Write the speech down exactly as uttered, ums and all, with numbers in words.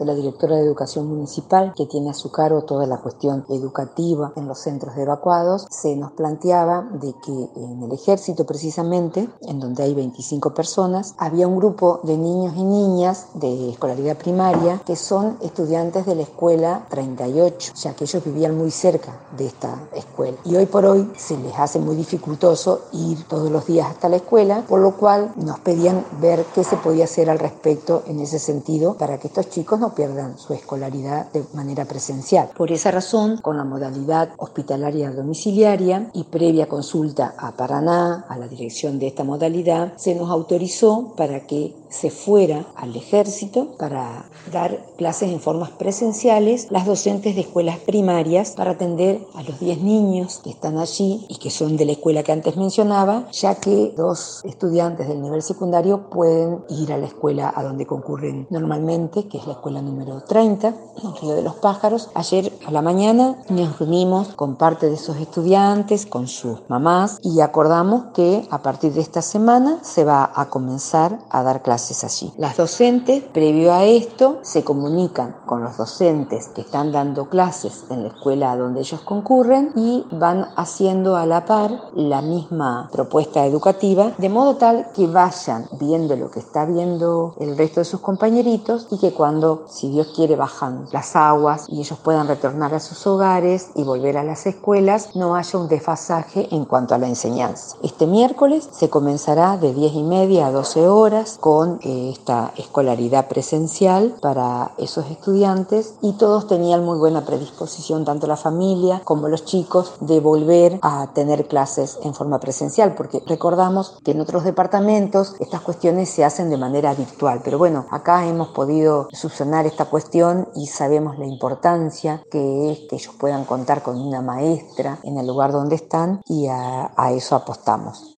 de la directora de Educación Municipal, que tiene a su cargo toda la cuestión educativa en los centros de evacuados, se nos planteaba de que en el ejército precisamente, en donde hay veinticinco personas, había un grupo de niños y niñas de escolaridad primaria que son estudiantes de la escuela treinta y ocho, ya que ellos vivían muy cerca de esta escuela. Y hoy por hoy se les hace muy dificultoso ir todos los días hasta la escuela, por lo cual nos pedían ver qué se podía hacer al respecto en ese sentido para que estos chicos no pierdan su escolaridad de manera presencial. Por esa razón, con la modalidad hospitalaria domiciliaria y previa consulta a Paraná, a la dirección de esta modalidad, se nos autorizó para que se fuera al ejército para dar clases en formas presenciales las docentes de escuelas primarias para atender a los diez niños que están allí y que son de la escuela que antes mencionaba, ya que dos estudiantes del nivel secundario pueden ir a la escuela a donde concurren normalmente, que es la escuela número treinta, en Río de los Pájaros. Ayer a la mañana nos reunimos con parte de esos estudiantes, con sus mamás, y acordamos que a partir de esta semana se va a comenzar a dar clases allí. Las docentes, previo a esto, se comunican con los docentes que están dando clases en la escuela donde ellos concurren y van haciendo a la par la misma propuesta educativa, de modo tal que vayan viendo lo que está viendo el resto de sus compañeritos y que cuando, si Dios quiere, bajan las aguas y ellos puedan retornar a sus hogares y volver a las escuelas, no haya un desfasaje en cuanto a la enseñanza. Este miércoles se comenzará de diez y media a doce horas con eh, esta escolaridad presencial para esos estudiantes, y todos tenían muy buena predisposición, tanto la familia como los chicos, de volver a tener clases en forma presencial, porque recordamos que en otros departamentos estas cuestiones se hacen de manera virtual, pero bueno, acá hemos podido subsanar esta cuestión y sabemos la importancia que es que ellos puedan contar con una maestra en el lugar donde están, y a, a eso apostamos.